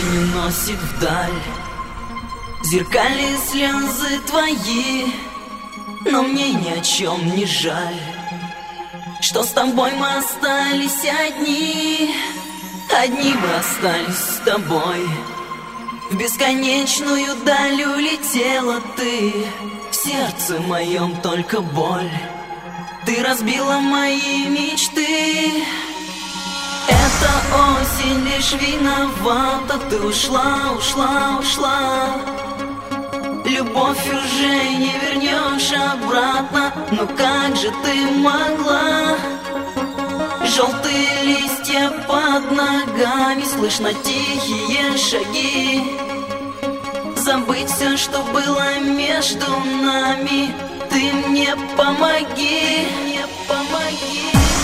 Осень уносит вдаль зеркальные слезы твои, но мне ни о чем не жаль, что с тобой мы остались одни. Одни мы остались с тобой. В бесконечную даль улетела ты, в сердце моем только боль. Ты разбила мои мечты. Эта осень лишь виновата. Ты ушла, ушла, ушла. Любовь уже не вернешь обратно. Но как же ты могла? Желтые листья под ногами, слышно тихие шаги. Забыть все, что было между нами. Ты мне помоги, мне помоги.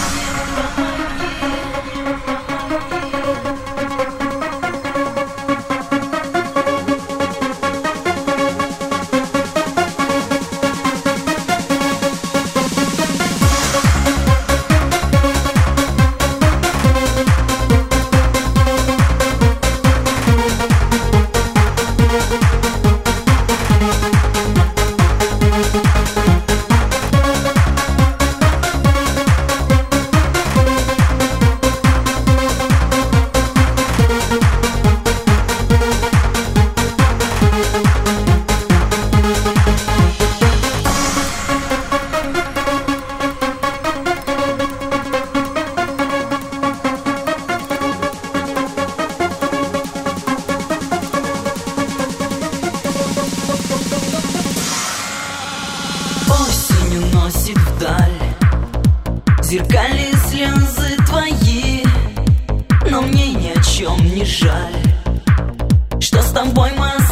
Уносит вдаль зеркальные слезы твои, но мне ни о чем не жаль, что с тобой мы